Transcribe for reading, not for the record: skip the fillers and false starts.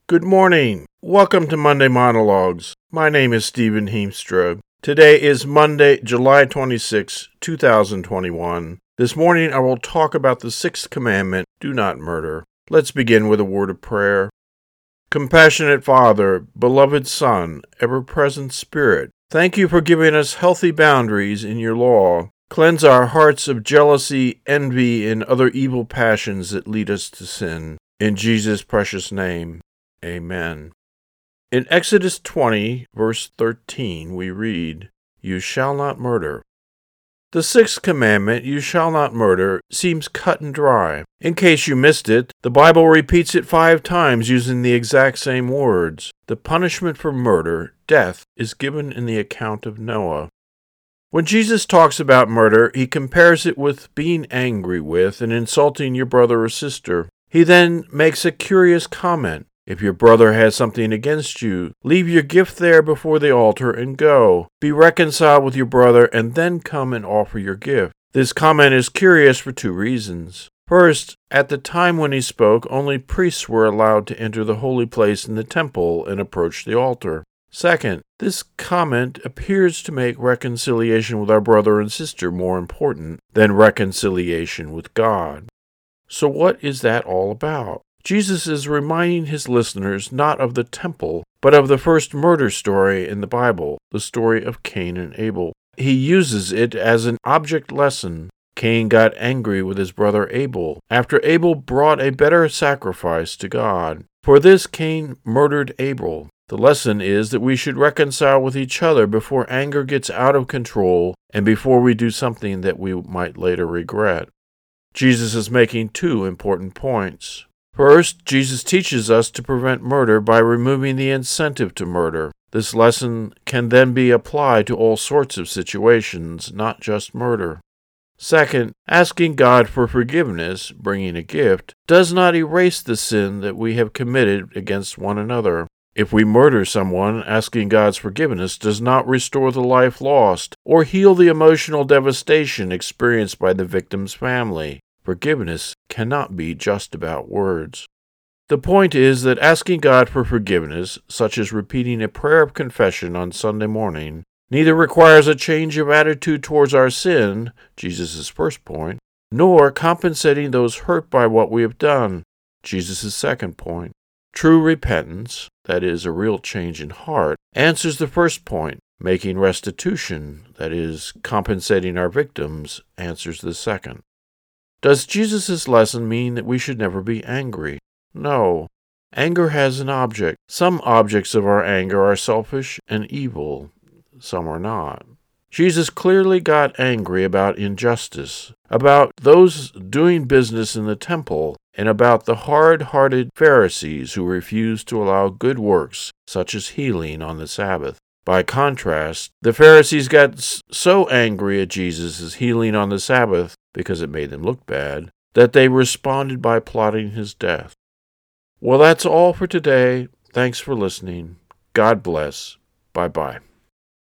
Good morning. Welcome to Monday Monologues. My name is Stephen Heemstra. Today is Monday, July 26, 2021. This morning I will talk about the sixth commandment, do not murder. Let's begin with a word of prayer. Compassionate Father, beloved Son, ever-present Spirit, thank you for giving us healthy boundaries in your law. Cleanse our hearts of jealousy, envy, and other evil passions that lead us to sin. In Jesus' precious name. Amen. In Exodus 20, verse 13, we read, "You shall not murder." The sixth commandment, "You shall not murder," seems cut and dry. In case you missed it, the Bible repeats it 5 times using the exact same words. The punishment for murder, death, is given in the account of Noah. When Jesus talks about murder, he compares it with being angry with and insulting your brother or sister. He then makes a curious comment. If your brother has something against you, leave your gift there before the altar and go. Be reconciled with your brother and then come and offer your gift. This comment is curious for 2 reasons. First, at the time when he spoke, only priests were allowed to enter the holy place in the temple and approach the altar. Second, this comment appears to make reconciliation with our brother and sister more important than reconciliation with God. So what is that all about? Jesus is reminding his listeners not of the temple, but of the first murder story in the Bible, the story of Cain and Abel. He uses it as an object lesson. Cain got angry with his brother Abel after Abel brought a better sacrifice to God. For this, Cain murdered Abel. The lesson is that we should reconcile with each other before anger gets out of control and before we do something that we might later regret. Jesus is making 2 important points. First, Jesus teaches us to prevent murder by removing the incentive to murder. This lesson can then be applied to all sorts of situations, not just murder. Second, asking God for forgiveness, bringing a gift, does not erase the sin that we have committed against one another. If we murder someone, asking God's forgiveness does not restore the life lost or heal the emotional devastation experienced by the victim's family. Forgiveness cannot be just about words. The point is that asking God for forgiveness, such as repeating a prayer of confession on Sunday morning, neither requires a change of attitude towards our sin, Jesus' first point, nor compensating those hurt by what we have done, Jesus' second point. True repentance, that is, a real change in heart, answers the first point. Making restitution, that is, compensating our victims, answers the second. Does Jesus' lesson mean that we should never be angry? No. Anger has an object. Some objects of our anger are selfish and evil. Some are not. Jesus clearly got angry about injustice, about those doing business in the temple, and about the hard-hearted Pharisees who refused to allow good works, such as healing on the Sabbath. By contrast, the Pharisees got so angry at Jesus' healing on the Sabbath, because it made them look bad, that they responded by plotting his death. Well, that's all for today. Thanks for listening. God bless. Bye-bye.